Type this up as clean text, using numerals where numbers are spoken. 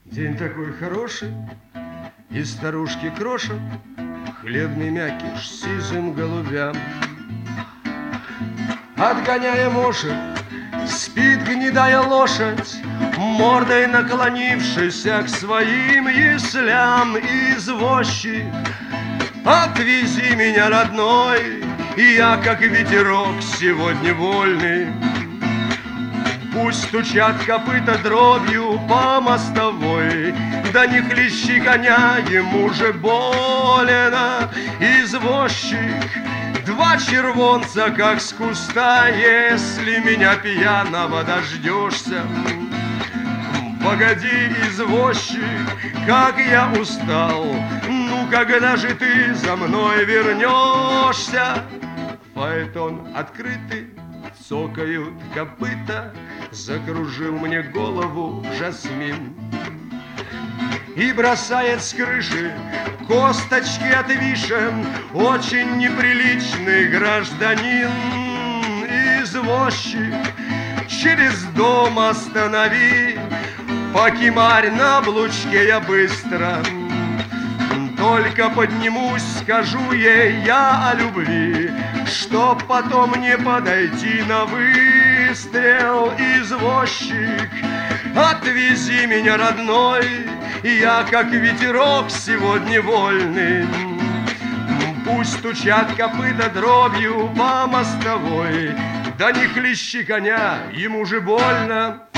День такой хороший, и старушки крошат хлебный мякиш сизым голубям. Отгоняя мошек, спит гнедая лошадь, мордой наклонившийся к своим яслям. Извозчик, отвези меня, родной, и я, как ветерок, сегодня вольный. Пусть стучат копыта дробью по мостовой, да не хлещи коня, ему же больно. Извозчик, два червонца, как с куста, если меня пьяного дождешься. Погоди, извозчик, как я устал, ну когда же ты за мной вернешься? Фаэтон открытый, цокают копыта, закружил мне голову жасмин. И бросает с крыши косточки от вишен очень неприличный гражданин. Извозчик, через дом останови, покемарь на облучке я быстро. Только поднимусь, скажу ей я о любви, чтоб потом не подойти на выстрел. Извозчик, отвези меня, родной, я, как ветерок, сегодня вольный. Пусть стучат копыта дробью по мостовой, да не хлещи коня, ему же больно.